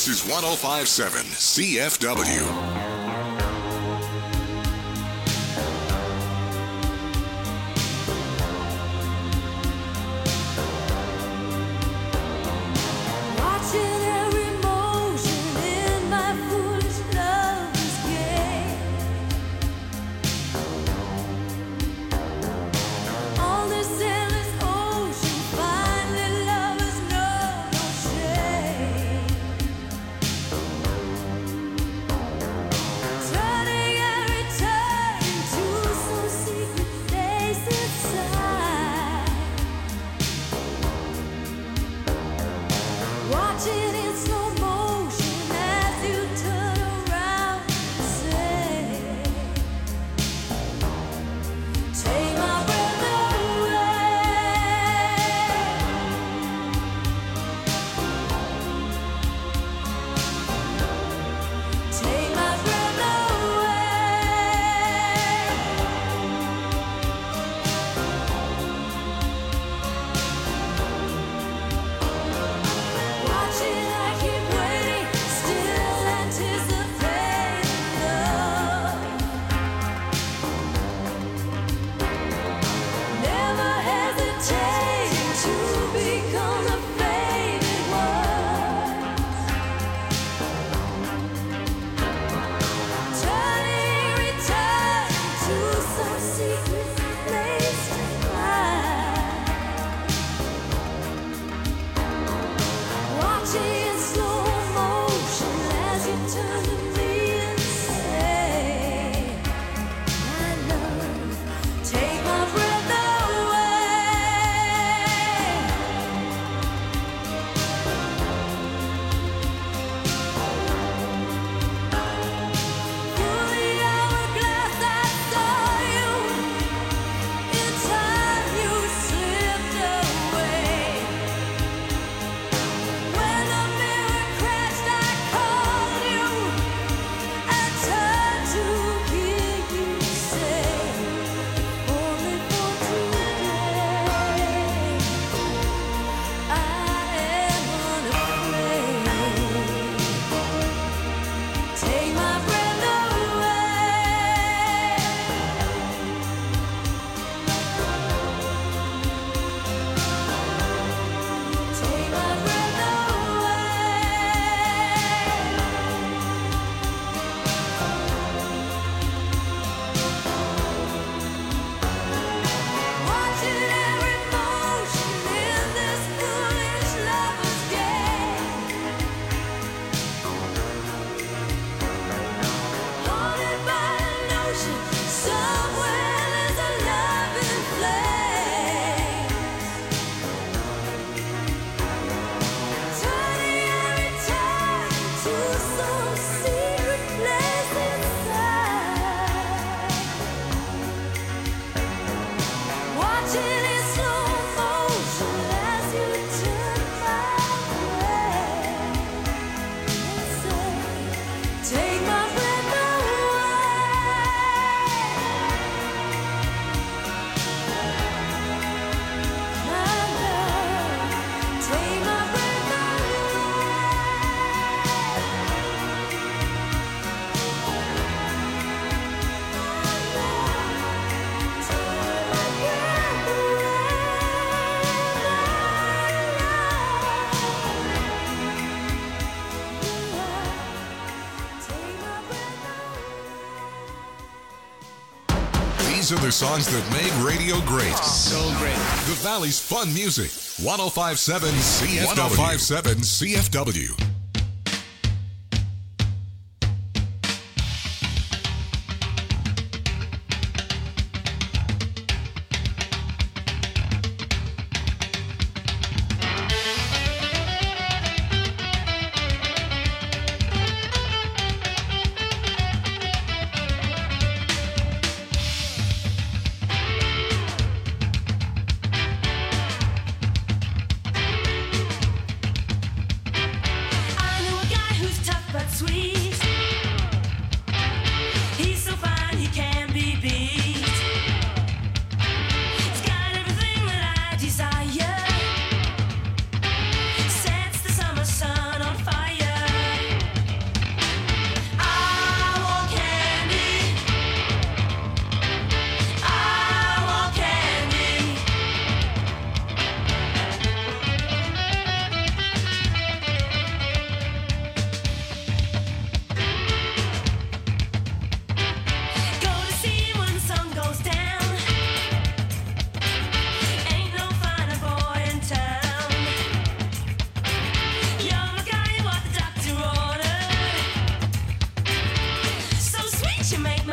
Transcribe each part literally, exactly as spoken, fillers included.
This is one oh five point seven C F W. These are the songs that made radio great. So great. The Valley's fun music. one oh five point seven C F W. one oh five point seven C F W.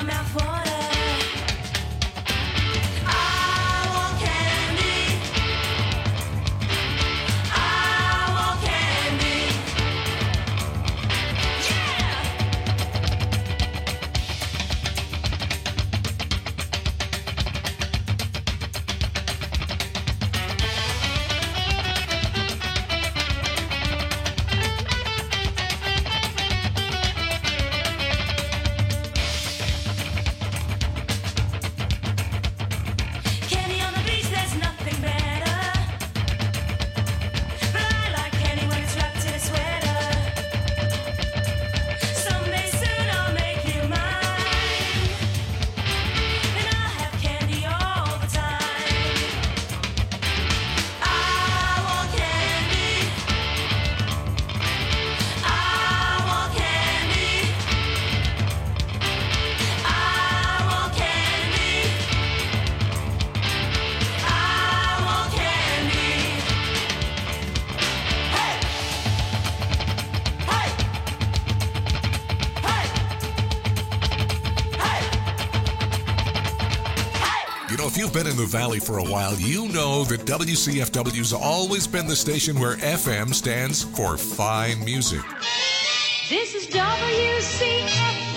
If you've been in the Valley for a while, you know that W C F W's always been the station where F M stands for fine music. This is W C F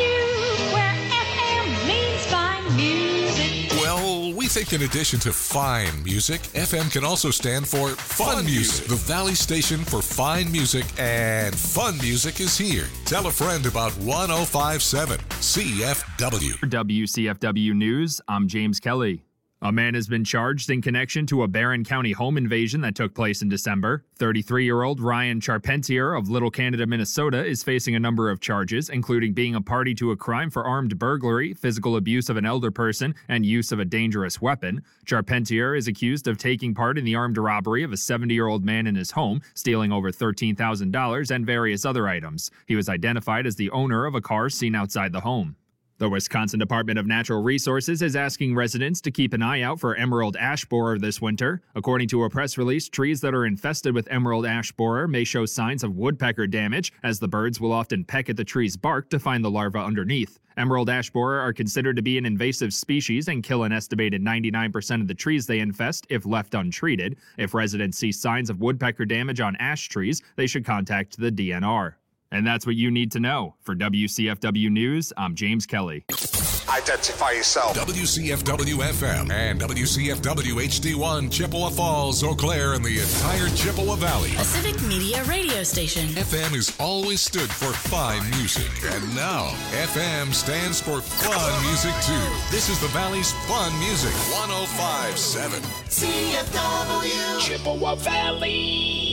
W, where F M means fine music. Well, we think in addition to fine music, F M can also stand for fun, fun music. music. The Valley station for fine music and fun music is here. Tell a friend about one oh five point seven C F W. For W C F W News, I'm James Kelly. A man has been charged in connection to a Barron County home invasion that took place in December. thirty-three-year-old Ryan Charpentier of Little Canada, Minnesota, is facing a number of charges, including being a party to a crime for armed burglary, physical abuse of an elder person, and use of a dangerous weapon. Charpentier is accused of taking part in the armed robbery of a seventy-year-old man in his home, stealing over thirteen thousand dollars and various other items. He was identified as the owner of a car seen outside the home. The Wisconsin Department of Natural Resources is asking residents to keep an eye out for emerald ash borer this winter. According to a press release, trees that are infested with emerald ash borer may show signs of woodpecker damage, as the birds will often peck at the tree's bark to find the larvae underneath. Emerald ash borer are considered to be an invasive species and kill an estimated ninety-nine percent of the trees they infest if left untreated. If residents see signs of woodpecker damage on ash trees, they should contact the D N R. And that's what you need to know. For W C F W News, I'm James Kelly. Identify yourself. W C F W F M and W C F W H D one, Chippewa Falls, Eau Claire, and the entire Chippewa Valley. A civic media radio station. F M has always stood for fine music. And now, F M stands for fun music, too. This is the Valley's fun music. one oh five point seven C F W. Chippewa Valley.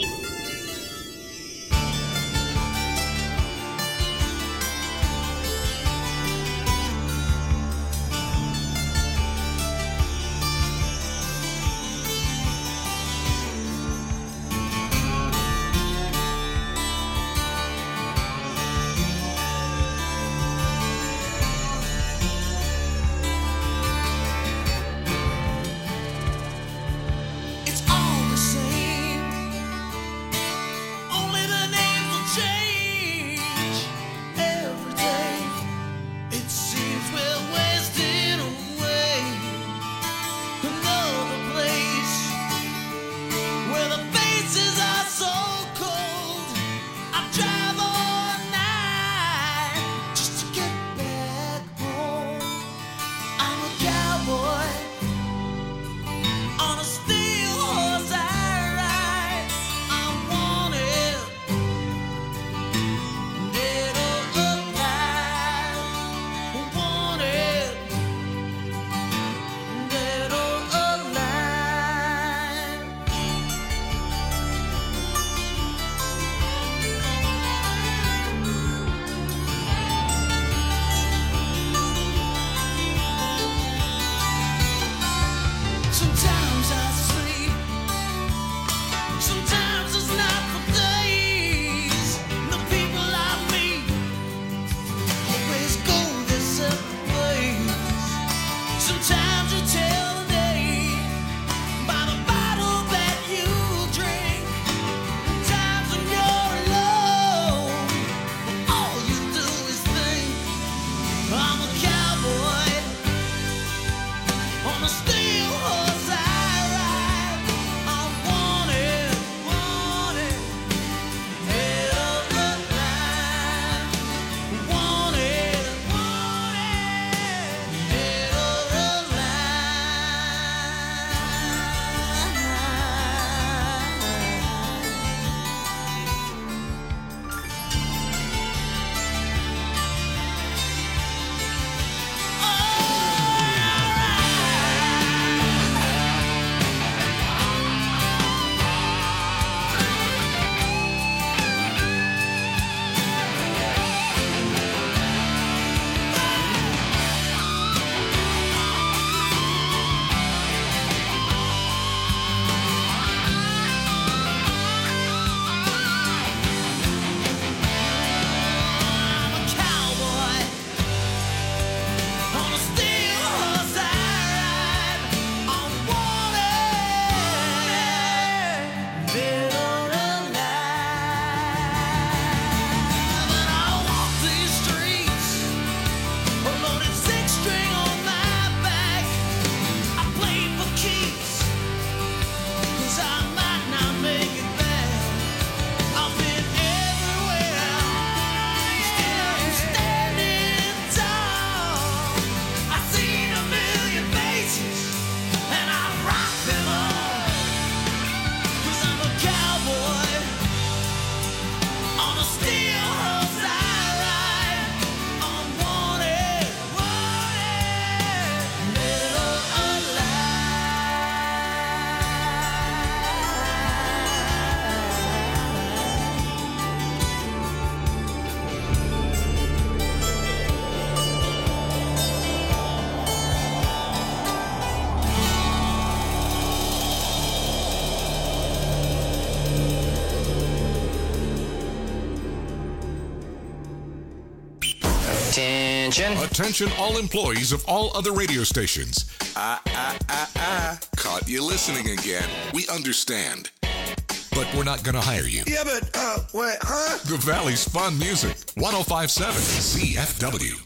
Attention. Attention all employees of all other radio stations. Ah, ah, ah, ah. Caught you listening again. We understand. But we're not going to hire you. Yeah, but, uh, what, huh? The Valley's Fun Music. one oh five point seven C F W.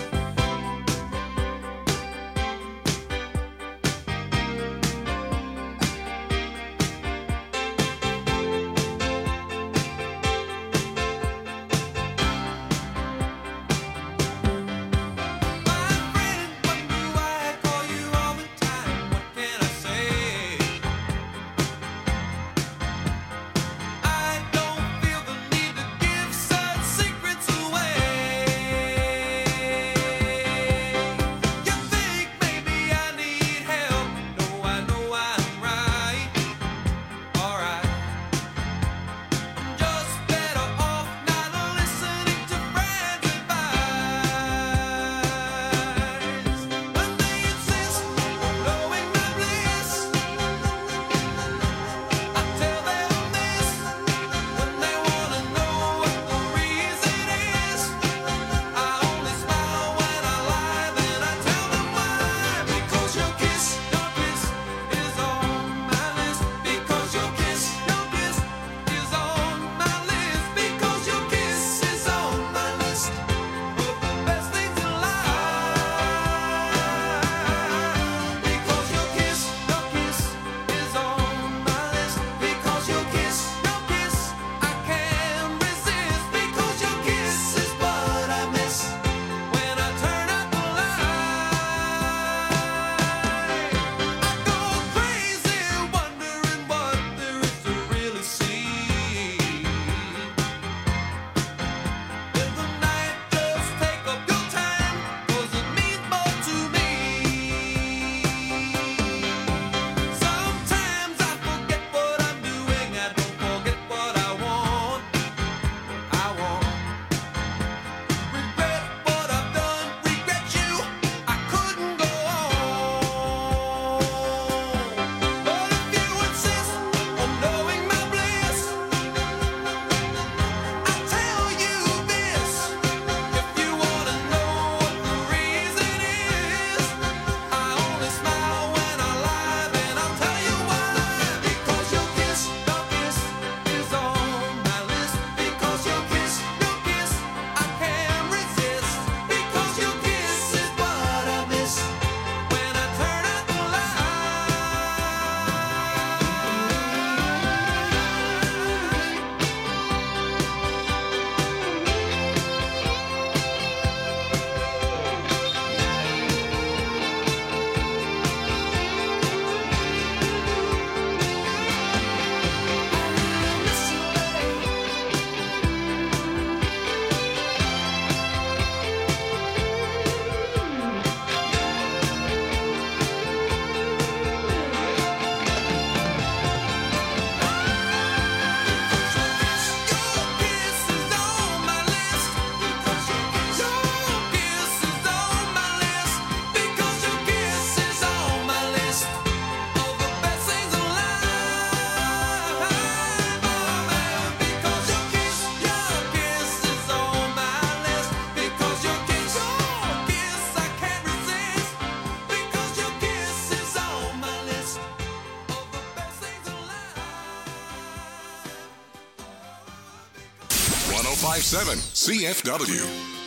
one oh five point seven C F W.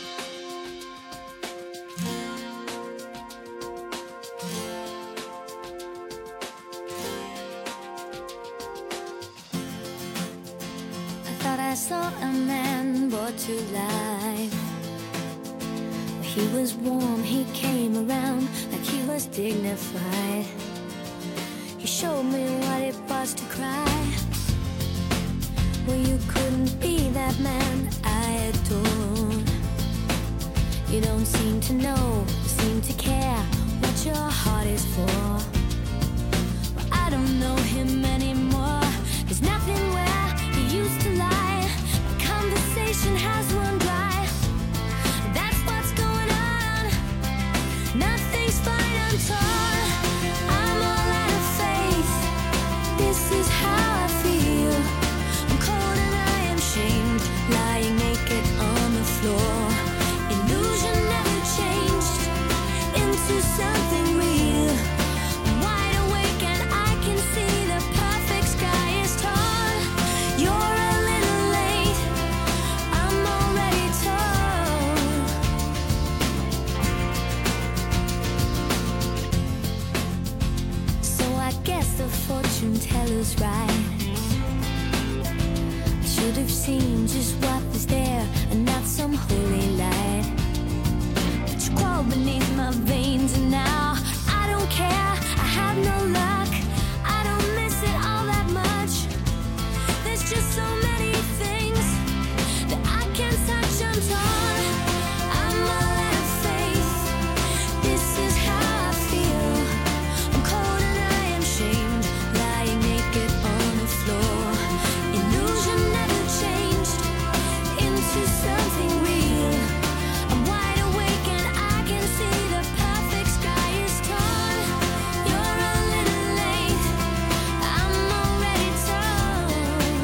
I saw a man brought to life. He was warm, he came around like he was dignified. He showed me what it was to cry. Well, you couldn't be that man I adore. You don't seem to know, seem to care what your heart is for. Well, I don't know him anymore. There's nothing where he used to lie. Conversation has run dry. That's what's going on. Nothing's fine, I'm torn. I'm all out of faith. This is how I feel. I'm cold and I am shamed, lying naked on the floor. Illusion never changes. something real. I'm wide awake and I can see the perfect sky is torn. You're a little late, I'm already torn. So I guess the fortune teller's right. I should have seen just what was there and not some holy light. But you crawl beneath my veins and now I don't care, I have no luck. I don't miss it all that much. There's just so many things that I can't touch. I'm torn, I'm all out of faith. This is how I feel. I'm cold and I am shamed, lying naked on the floor. Illusion never changed into something real. I'm wide awake and I can see the perfect sky is torn. You're a little late, I'm already torn.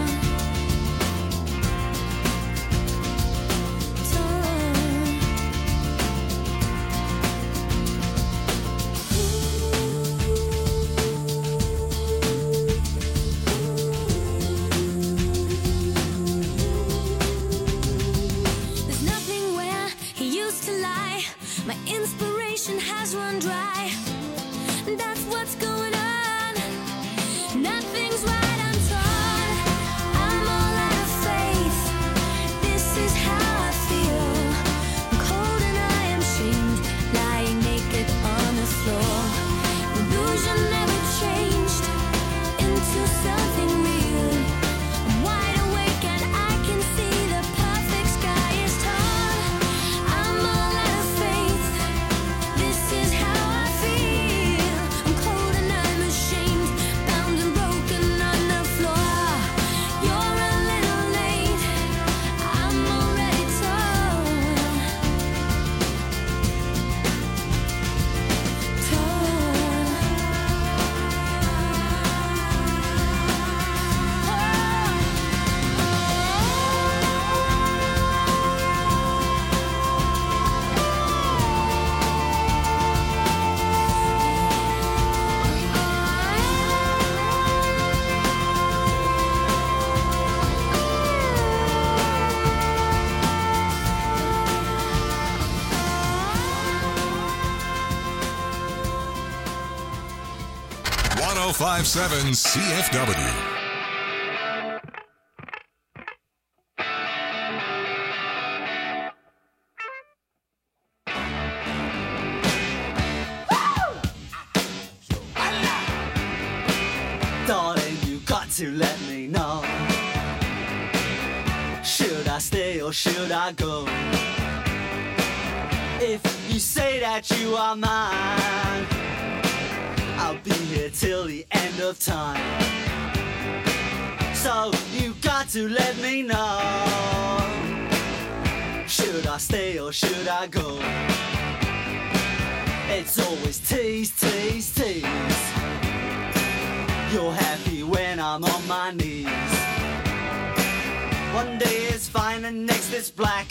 There's nothing where he used to lie. My inspiration has run dry. That's what's going on. Nothing's right, I'm torn. I'm all out of faith. This is how I feel. I'm cold and I am shamed, lying naked on the floor. Illusion never changed into something real. I'm wide awake and I can see the perfect sky is torn. I'm all out of faith. This is how I feel. I'm cold and I'm ashamed, bound and broken on the floor. You're a little late, I'm already torn. one oh five point seven C F W. Darling, you got to let me know. Should I stay or should I go? If you say that you are mine, I'll be here till the end of time. So you got to let me know. Should I stay or should I go? It's always tease, tease, tease. You're happy when I'm on my knees. One day it's fine and next it's black.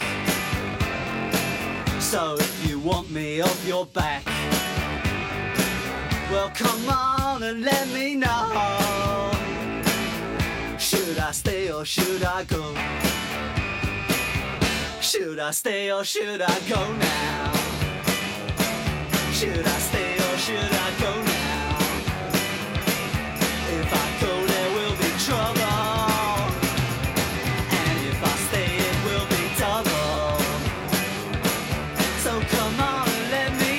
So if you want me off your back, well come on and let me know. Should I stay or should I go? Should I stay or should I go now? Should I stay or should I go now? If I go there will be trouble, and if I stay it will be double. So come on and let me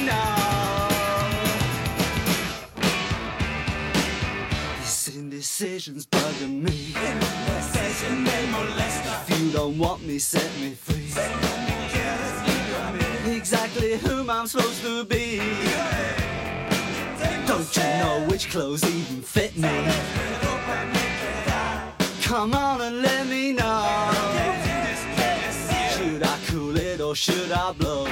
know. This indecision's bugging me. If you don't want me, set me free. Exactly whom I'm supposed to be. Don't you know which clothes even fit me? Come on and let me know. Should I cool it or should I blow?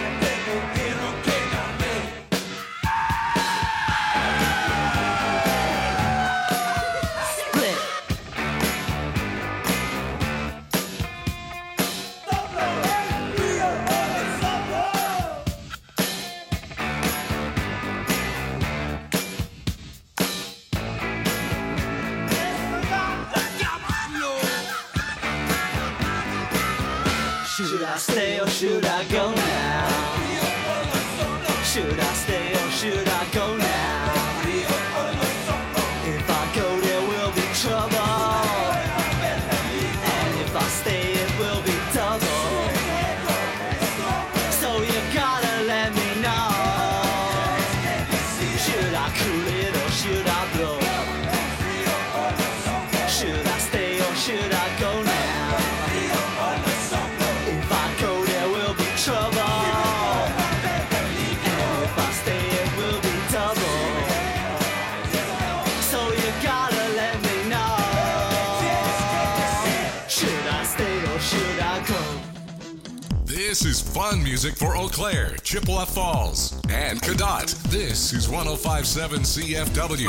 stay or should I go now? Should I stay or should I go now? If I go there will be trouble, and if I stay it will be double. So you gotta let me know. Should I cool it or should I blow? Should I stay or should I go now? If I go there will be trouble, and if I stay it will be double. So you gotta let me know. Should I stay or should I go? This is fun music for Eau Claire, Chippewa Falls, and Cadott. This is one oh five point seven C F W.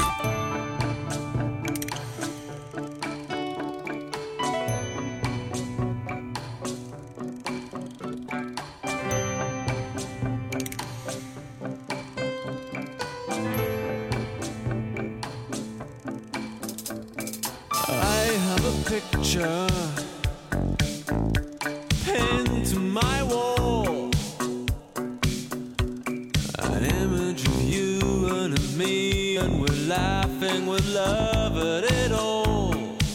I have a picture pinned to my wall, an image of you and of me, and we're laughing with love at it all.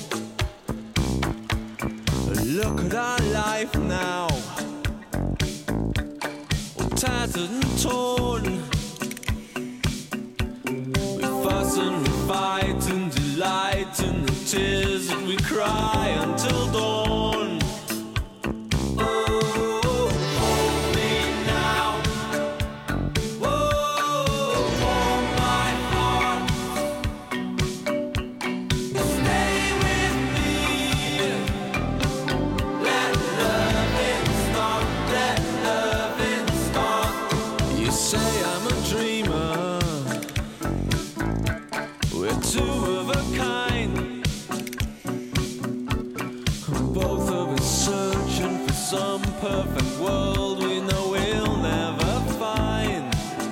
Look at our life now, all tattered and torn. We fuss and we fight and delight in the tears that we cry until dawn. Oh, hold me now. Oh, warm my heart. Stay with me. Let loving start. Let loving start. You say I'm a dreamer. We're two of a kind. Both of us searching for some perfect world we know we'll never find.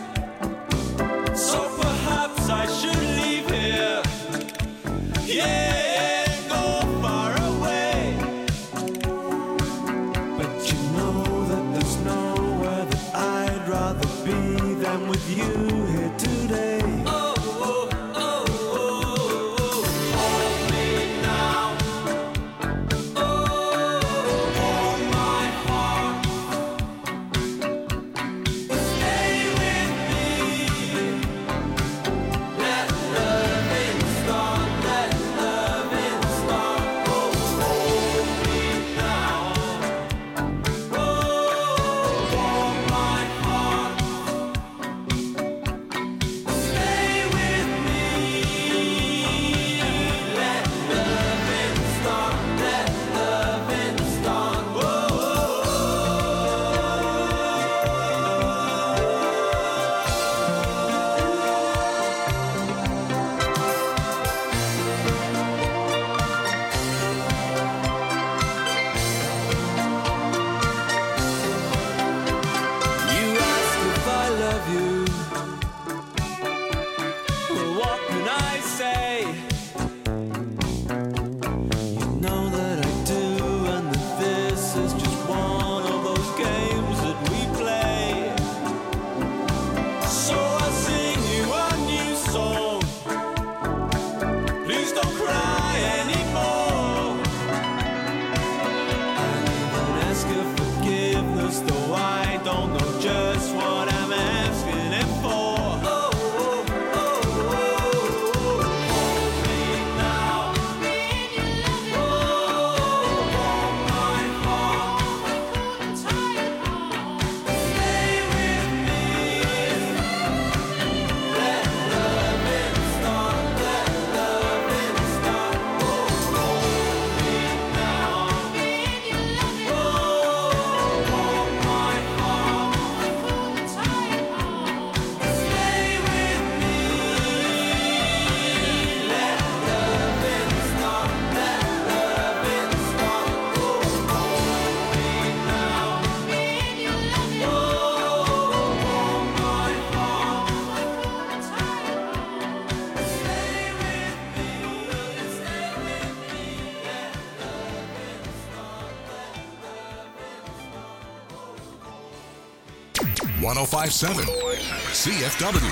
So perhaps I should leave here, yeah, and go far away. But you know that there's nowhere that I'd rather be than with you here today. Oh, oh, oh, oh, oh. Hold me now. Oh, warm my heart. Stay with me. Let loving start. Let loving start. Oh, hold me now. Oh, warm my heart. one oh five point seven C F W.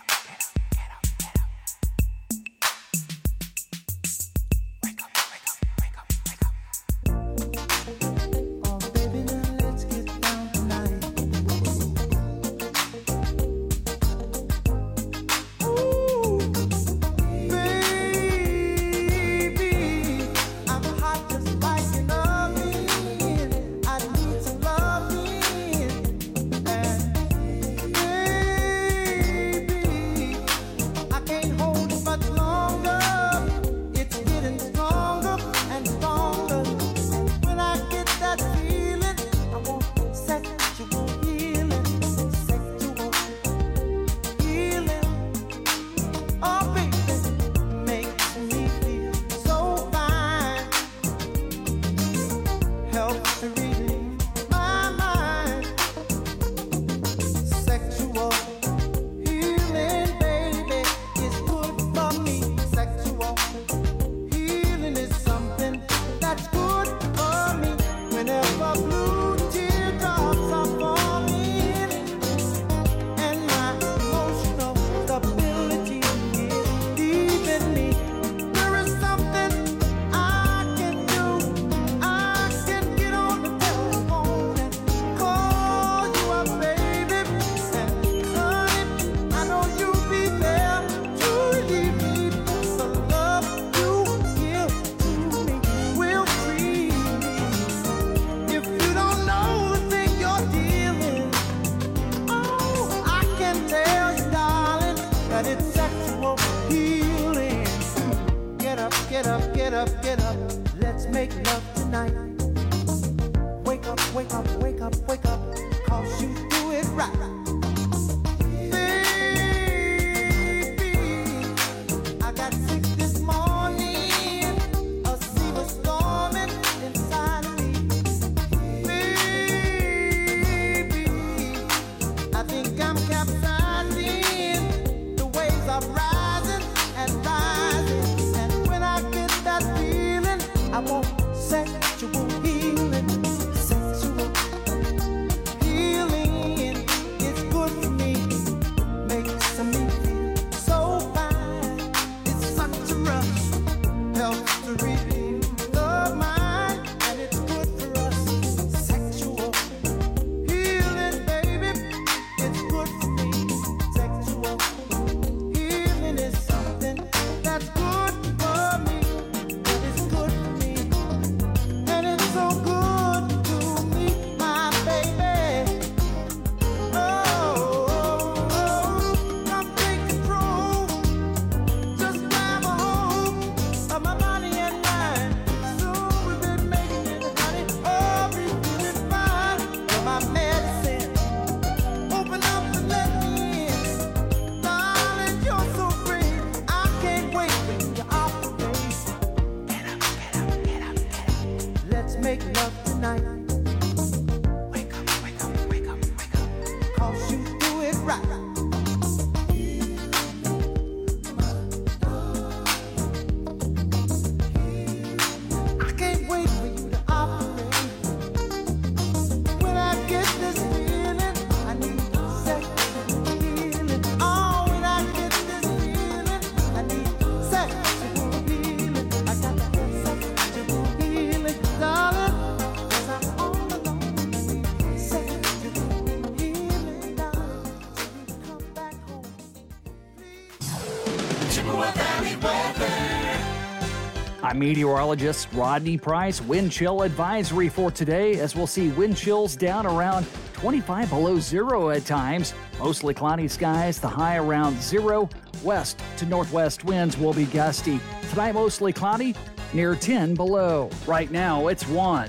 I'm meteorologist Rodney Price. Wind chill advisory for today, as we'll see wind chills down around twenty-five below zero at times. Mostly cloudy skies, the high around zero. West to northwest winds will be gusty. Tonight mostly cloudy, near ten below. Right now it's one.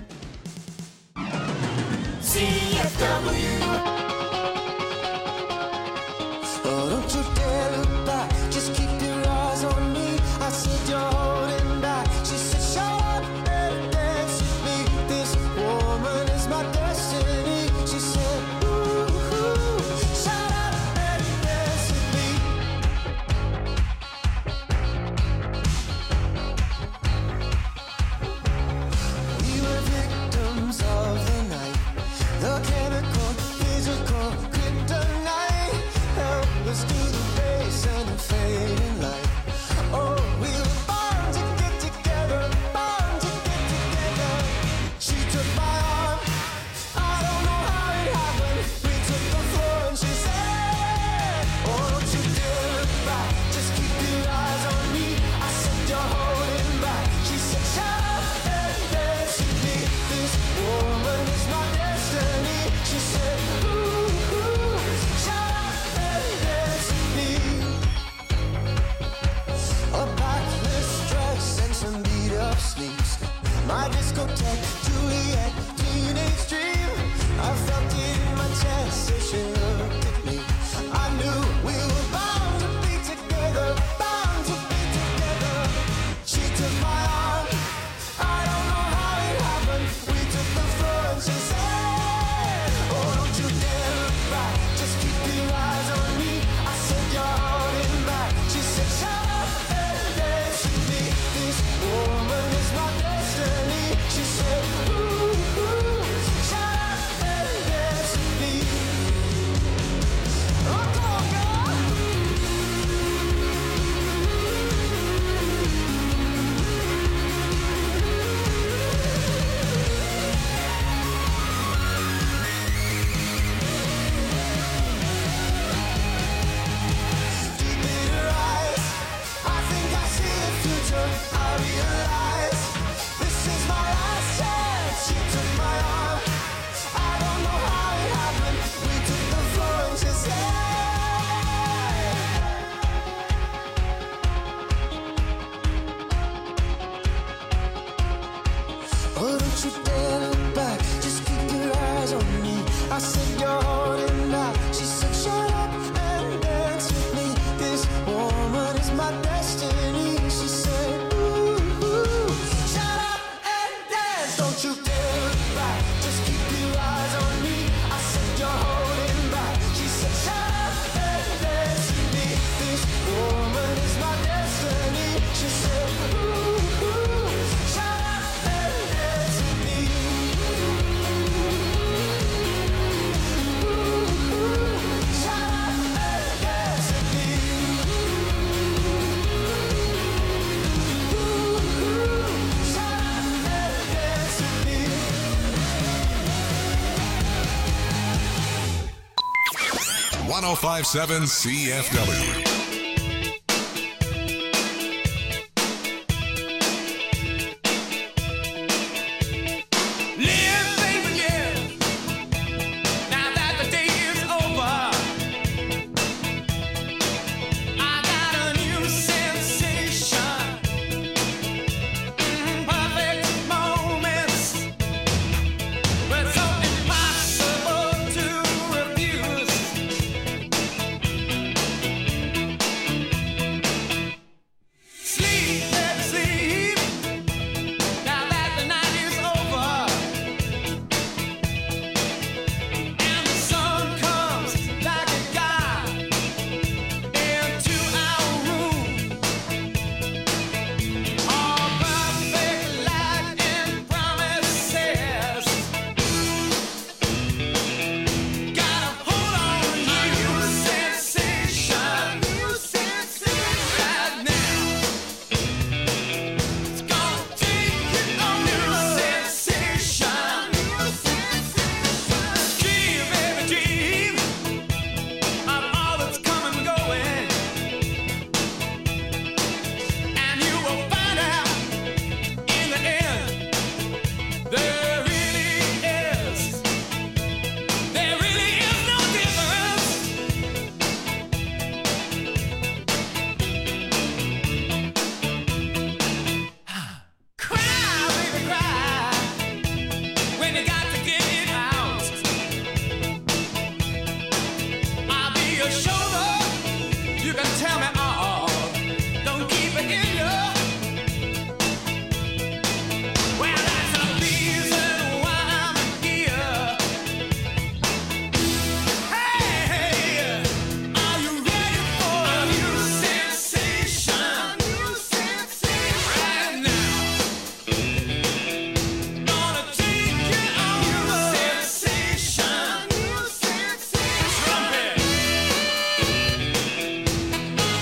C F W. Oh, don't you dare look back, just keep your eyes on me. I said you're holding back. She said, show up and dance with me. This woman is my destiny. She said, ooh, ooh, shout up and dance with me. We were victims. discotheque, Juliet, teenage dream. I felt it in my chest as she looked at me. I knew we were bound to be together, bound to be together. She took my arm, I don't know how it happened. We took the floor and she said, oh, don't you dare look back, just keep your eyes on me. I said, you're holding back. She said, shut up and dance with me. This woman is my destiny. She said, ooh, ooh, shut up and dance with me. Oh, come on, girl. Deep in her eyes, I think I see the future. I realize this is my last chance. She took my arm, I don't know how it happened. We took the floor and she said, oh, don't you dare look back, just keep your eyes on me. I said, you're holding back. She said, shut up and dance with me. This woman is my destiny. She said, ooh, ooh, shut up and dance. Don't you dare look back, just keep your eyes on me. I said, you're holding back. She said, shut up and dance with me. This woman is my destiny. She said, ooh, ooh, shut up and dance with me. Ooh, ooh, shut up and dance with me. Ooh, ooh, shut up and dance with me. one oh five point seven C F W. Live, baby, live. Now that the day is over, I got a new sensation. Mm, perfect moments, but so impossible to refuse. Sleep, baby, sleep. Now that the night is over, and the sun comes like a god into our room. All perfect light and promises. Gotta hold on to new sensation, new sensation right now. It's gonna take you on new sensation, new sensation. Dream, baby, dream of all that's coming and going, and you will find out in the end there really is, there really is no difference. Cry, baby, cry when you got to get it out. I'll be your shoulder. You can tell me all. Don't keep it in you. Well, that's the reason why I'm here. Hey, are you ready for a new sensation? New sensation right now. Gonna take you on new sensation, new sensation. Trumpet.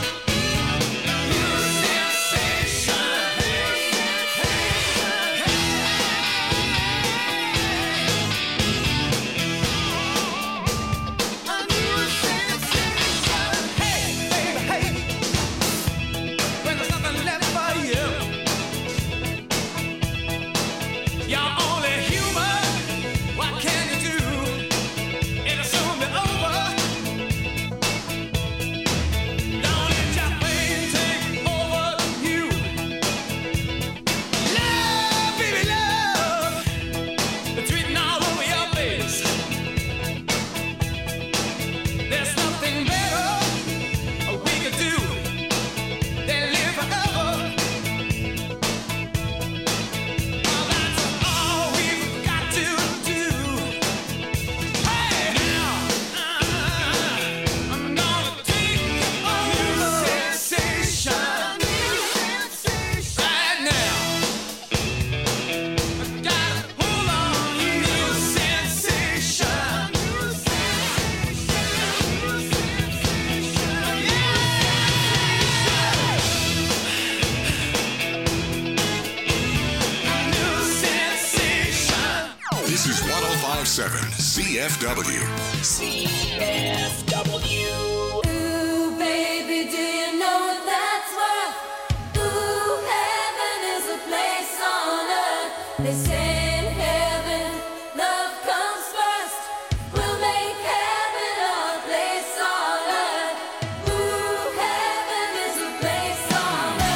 C F W. C F W. Ooh, baby, do you know what that's worth? Ooh, heaven is a place on earth. They say in heaven, love comes first. We'll make heaven a place on earth. Ooh, heaven is a place on earth.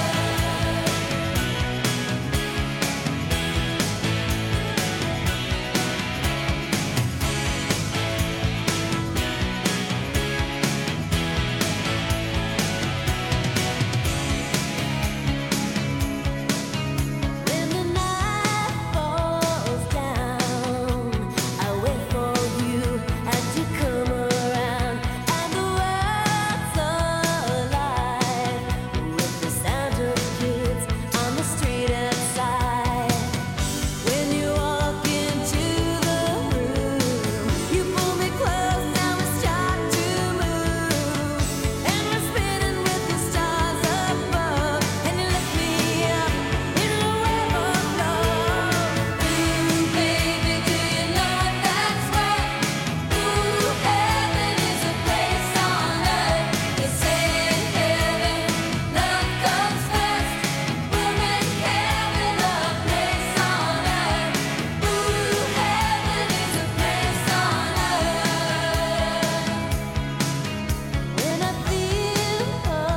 When the night falls down, I wait for you and you come around, and the world's alive with the sound of kids on the street outside. When you walk into the room, you pull me close and we start to move, and we're spinning with the stars above, and you lift me up in a web of love. Ooh, baby, do you know what that's worth? Ooh, heaven is a place on earth. They say in heaven, love comes first. We'll make heaven a place on earth. Ooh, heaven is a place on earth. When I feel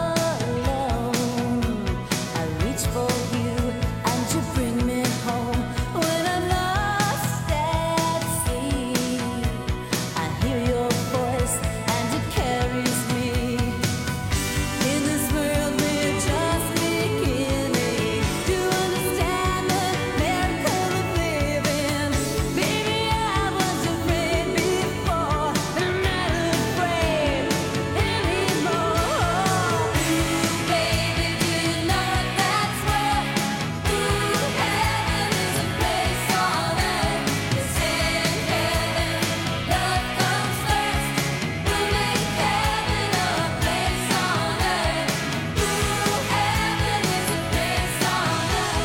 alone, I reach for you and you bring me home. When I'm lost at sea, I hear your voice and it carries me. In this world we're just beginning to understand the miracle of living. Baby, I was afraid before, but I'm not afraid anymore. Ooh, baby, do you know what that's worth? Ooh, heaven is a place on earth. They say in heaven, love comes first. We'll make heaven a place on earth. Ooh, heaven is a place on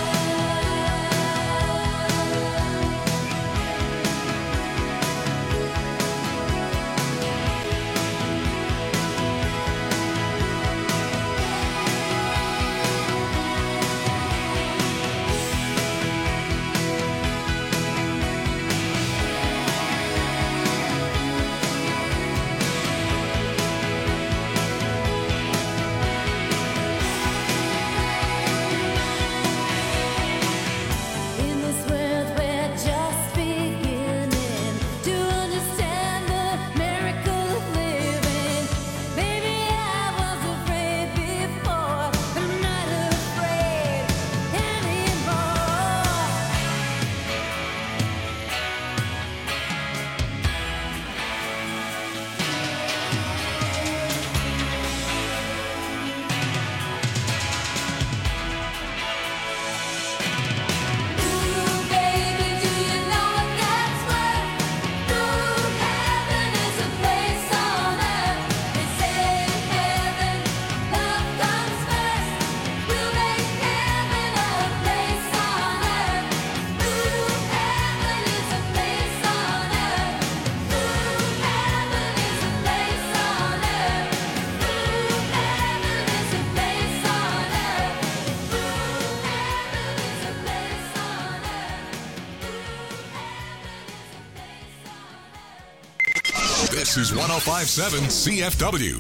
In this world we're just beginning to understand the miracle of living. Baby, I was afraid before, but I'm not afraid anymore. Ooh, baby, do you know what that's worth? Ooh, heaven is a place on earth. They say in heaven, love comes first. We'll make heaven a place on earth. Ooh, heaven is a place on earth. Ooh, heaven is a place on earth. Ooh, heaven is a place on earth. Ooh, heaven is a place on earth. This is one oh five point seven C F W.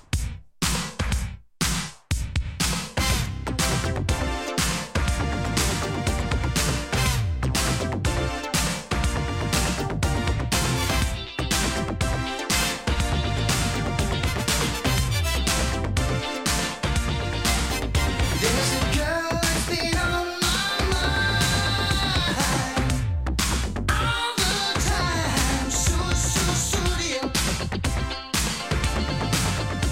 There's a girl that's been on my mind all the time. So, so, so dear.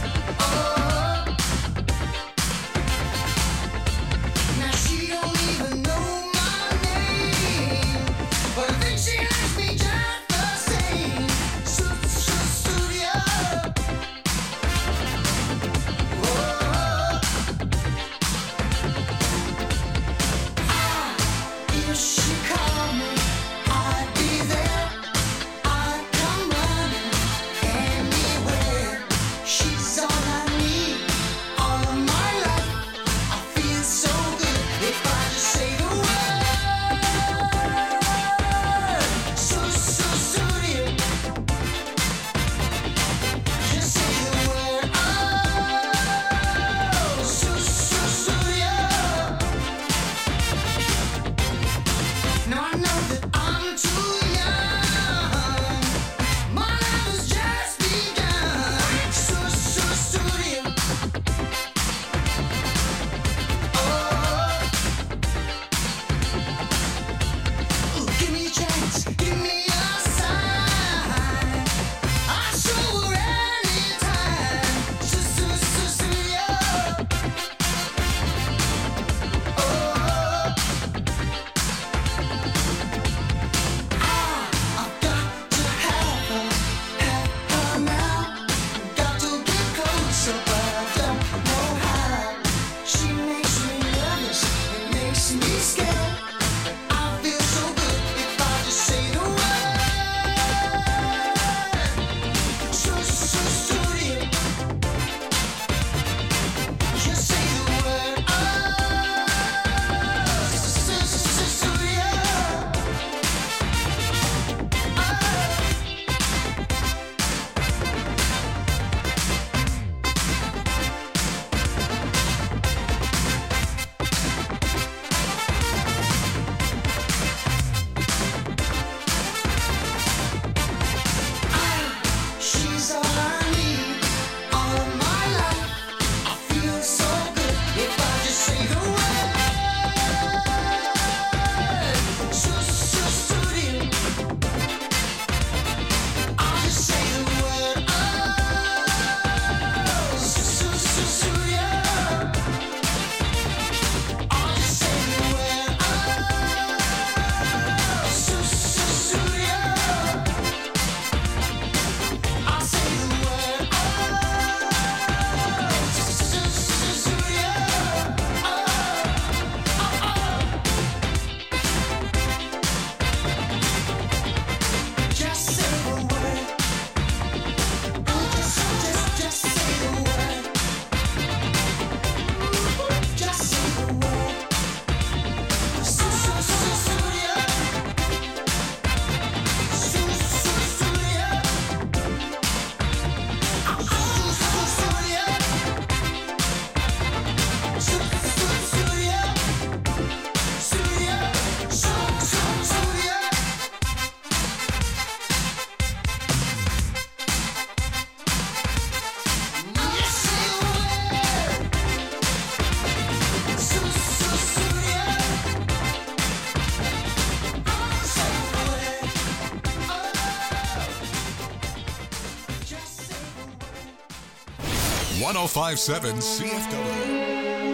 one oh five point seven C F W.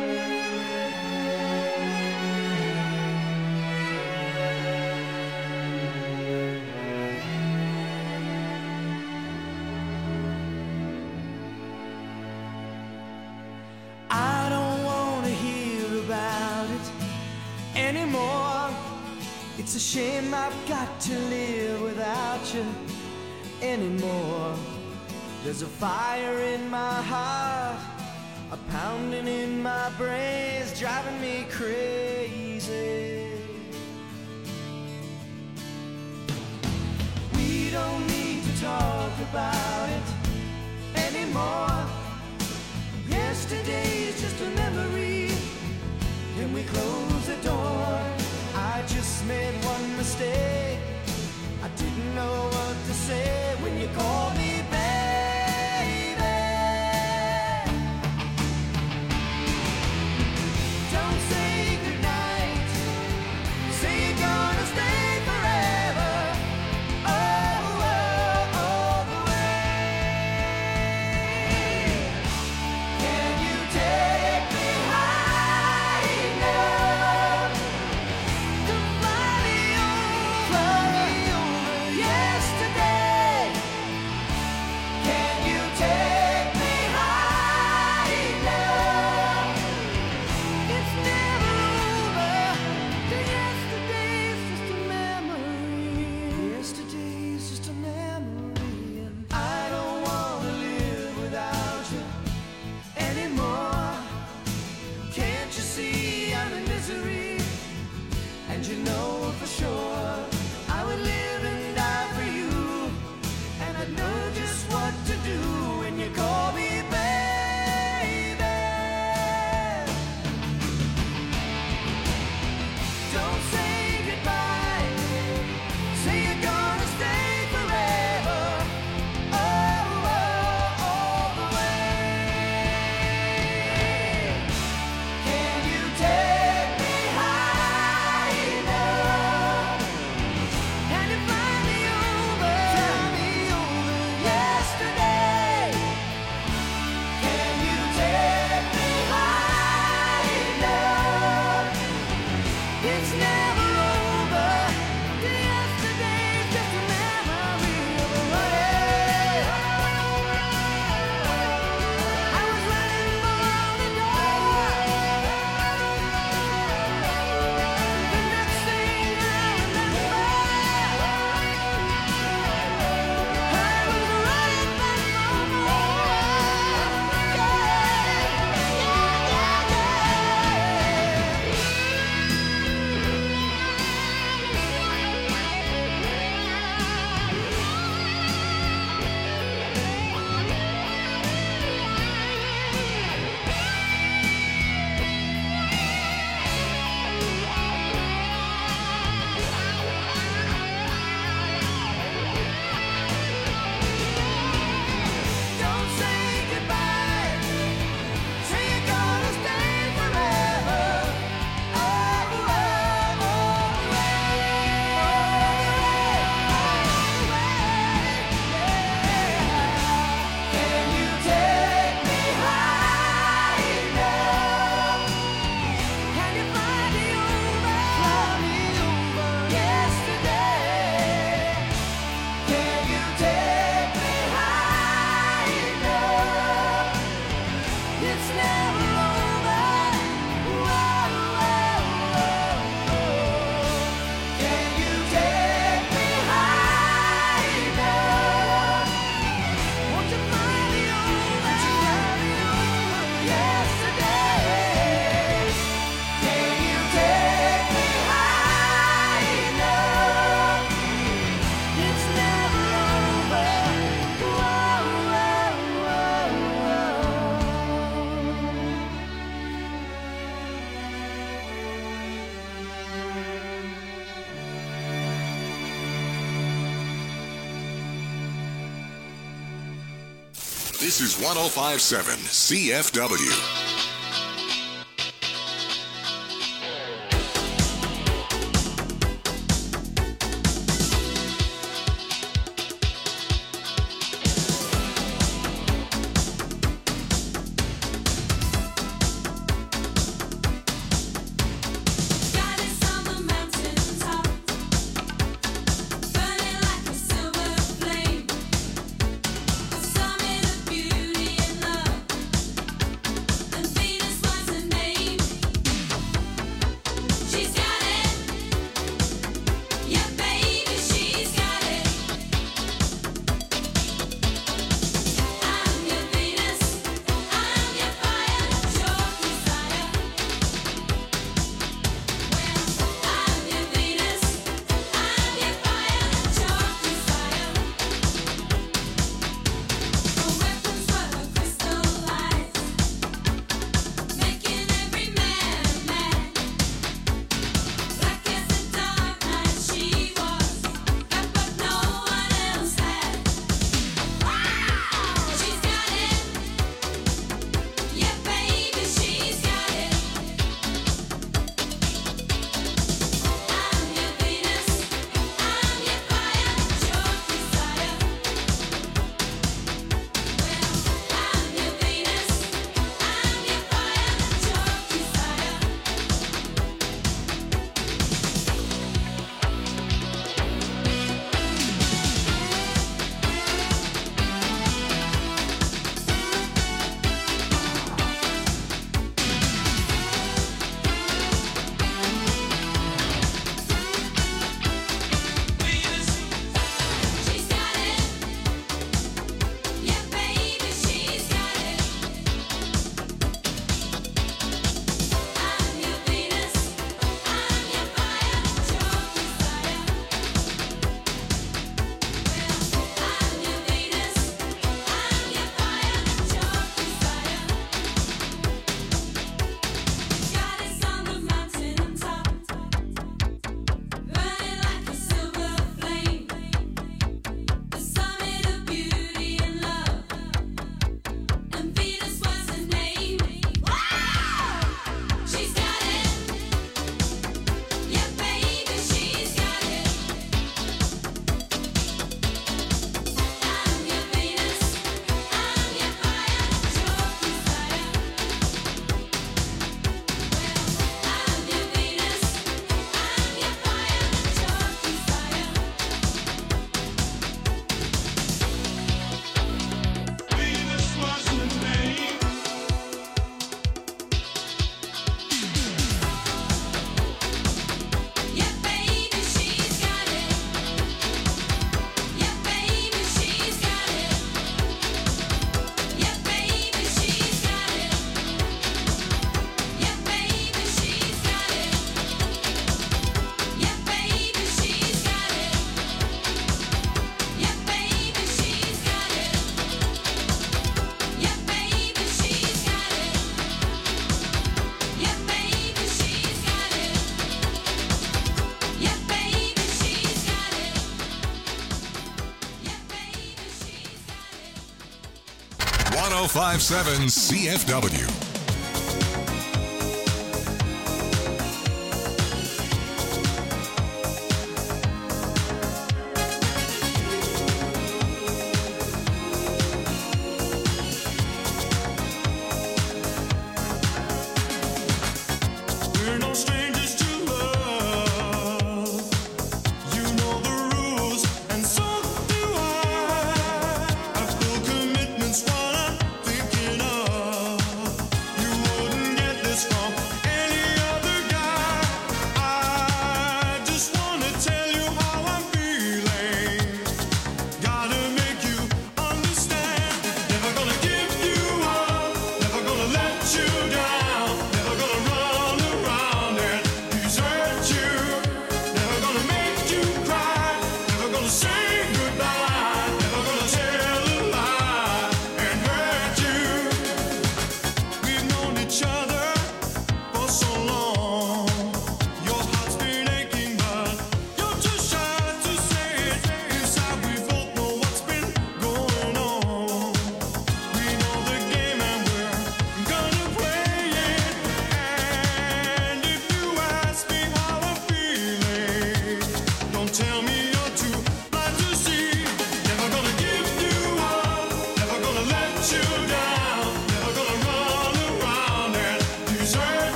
I don't want to hear about it anymore. It's a shame I've got to live without you anymore. There's a fire in my heart, a pounding in my brains, driving me crazy. We don't need to talk about it anymore. Yesterday's just a memory. Can we close the door? I just made one mistake. I didn't know what to say when you called me baby. Don't say goodnight. Say you're gonna stay forever. Oh, oh, all the way. Can you take me high enough to fly me over, fly me over yesterday? Can you take me high enough? It's never over. The yesterday's just a memory. Yesterday's just a memory, and I don't want to live without you anymore. Can't you see I'm in misery? And you know for sure I would live and die for you. And I know just what to do when you call me baby. Don't say goodbye. Say you're gonna stay forever. Oh, oh, all the way. Can you take me high enough? Can you fly me over, fly me over yesterday? Can you take me high enough? It's never over. The yesterday's just a memory of a running. I was running for the door. The next thing I remember, I was running back for more. Yeah, yeah, yeah, yeah. Don't say goodbye. Say you're gonna stay forever. Oh, oh, all the way. Can you take me high enough? Can you fly me over, fly me over yesterday? Can you take me high enough? It's never over. Whoa, whoa, whoa. Can you take me high enough? Won't you fly me over, fly me over yesterday? Can you take me high enough? It's never over. Whoa, whoa, whoa, whoa. This is one oh five point seven C F W. oh five point seven C F W.